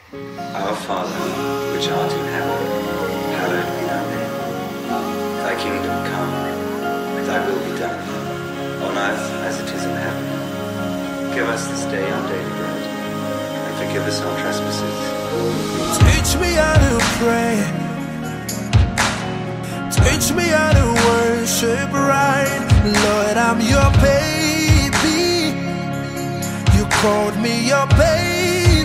Our Father, which art in heaven, hallowed be thy name. Thy kingdom come, thy will be done, on earth as it is in heaven. Give us this day our daily bread, and forgive us our trespasses. Teach me how to pray. Teach me how to worship right. Lord, I'm your baby. You called me your baby.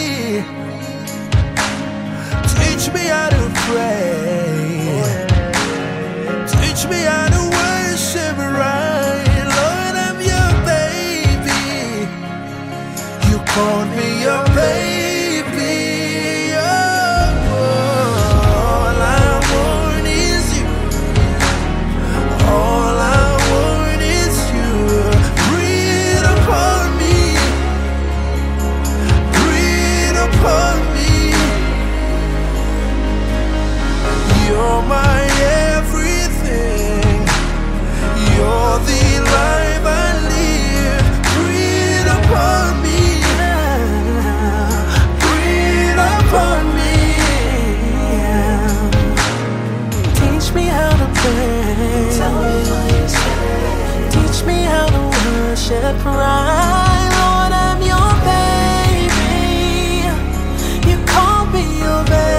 Teach me how to pray. Teach me how to worship right. Lord, I'm your baby. You called me your baby. You're my everything. You're the life I live. Breathe upon me. Breathe upon me. Teach me how to pray. Teach me how to worship right. Lord, I'm your baby. You call me your baby.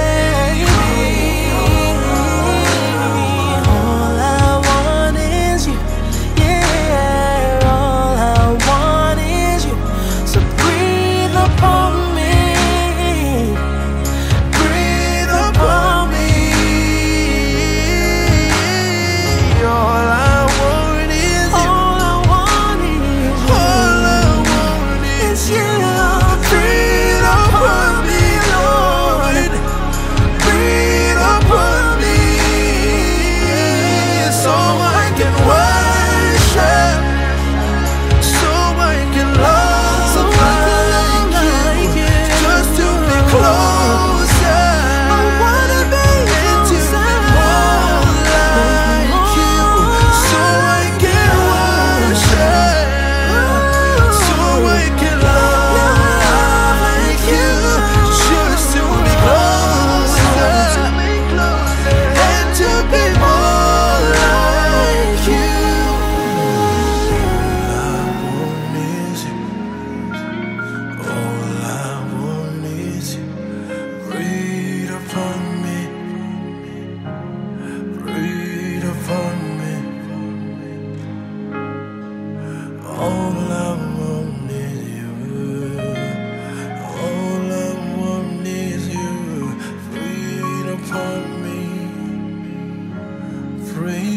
Free